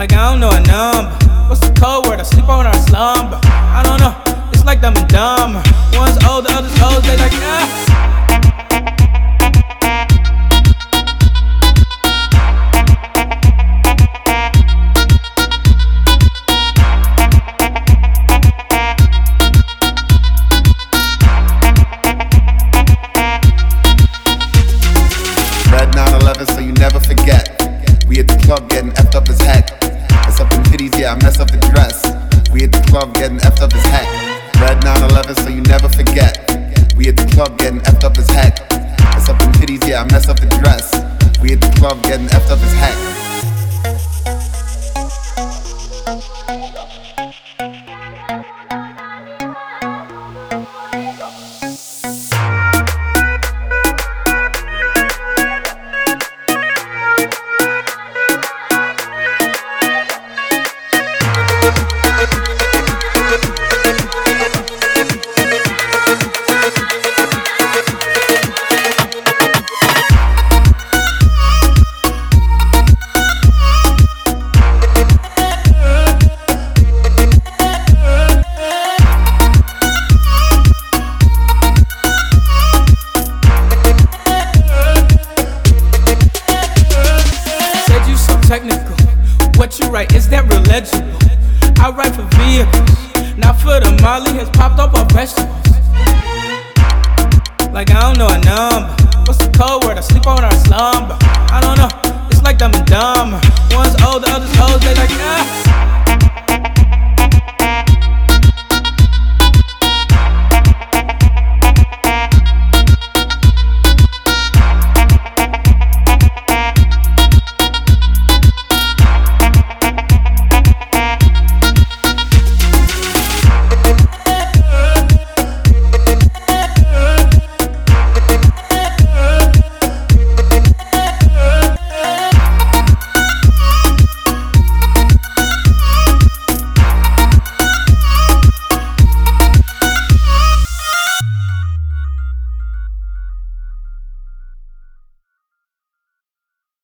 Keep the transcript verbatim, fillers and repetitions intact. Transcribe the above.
Like I don't know a number. What's the code word? I sleep on or I slumber. I don't know, it's like dumb and dumb. One's old, the other's old, they like ah. Red nine eleven, so you never forget. We at the club getting effed up as heck. Mess up them titties, yeah, I mess up the dress. We at the club getting effed up as heck. Red nine eleven, so you never forget. We at the club getting effed up as heck. Mess up them titties, yeah, I mess up the dress. We at the club getting effed up as heck. Technical, what you write, is that real legible? I write for vehicles, not for the Molly has popped up on vegetables. Like I don't know a number. What's the code word? I sleep on or I slumber. I don't know, it's like dumb and dumb. One's old, the other's old, they like ah.